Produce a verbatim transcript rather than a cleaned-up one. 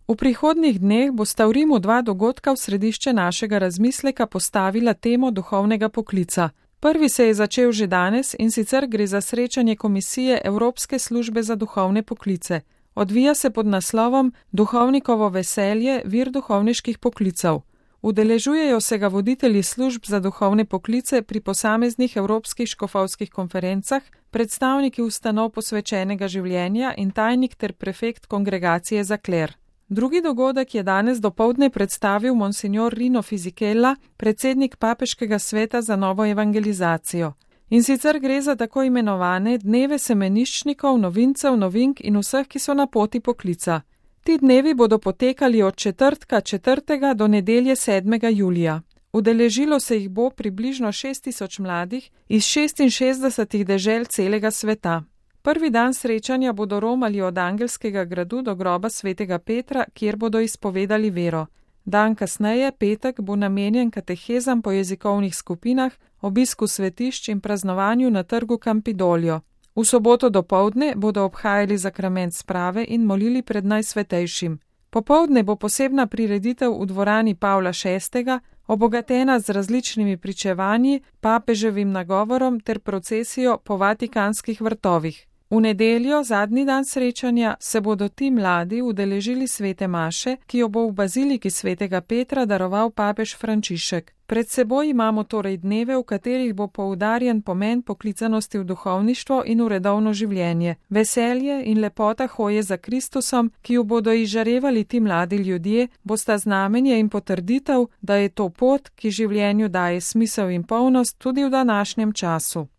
V prihodnjih dneh bosta v Rimu dva dogodka v središče našega razmisleka postavila temo duhovnega poklica. Prvi se je začel že danes in sicer gre za srečanje Komisije Evropske službe za duhovne poklice. Odvija se pod naslovom Duhovnikovo veselje, vir duhovniških poklicev. Udeležujejo se ga voditelji služb za duhovne poklice pri posameznih evropskih škofovskih konferencah, predstavniki ustanov posvečenega življenja in tajnik ter prefekt kongregacije za kler. Drugi dogodek je danes dopoldne predstavil monsignor Rino Fisichella, predsednik Papeškega sveta za novo evangelizacijo. In sicer gre za tako imenovane dneve semeniščnikov, novincev, novink in vseh, ki so na poti poklica. Ti dnevi bodo potekali od četrtka četrtega do nedelje sedmega julija. Udeležilo se jih bo približno šest tisoč mladih iz šestinšestdesetih dežel celega sveta. Prvi dan srečanja bodo romali od Angelskega gradu do groba svetega Petra, kjer bodo izpovedali vero. Dan kasneje, petek, bo namenjen katehezam po jezikovnih skupinah, obisku svetišč in praznovanju na trgu Campidoglio. V soboto dopoldne bodo obhajali zakrament sprave in molili pred Najsvetejšim. Popoldne bo posebna prireditev v dvorani Pavla šestega, obogatena z različnimi pričevanji, papeževim nagovorom ter procesijo po vatikanskih vrtovih. V nedeljo, zadnji dan srečanja, se bodo ti mladi udeležili svete maše, ki jo bo v baziliki svetega Petra daroval papež Frančišek. Pred seboj imamo torej dneve, v katerih bo poudarjen pomen poklicanosti v duhovništvo in v redovno življenje, veselje in lepota hoje za Kristusom, ki jo bodo izžarevali ti mladi ljudje, bosta znamenje in potrditev, da je to pot, ki življenju daje smisel in polnost tudi v današnjem času.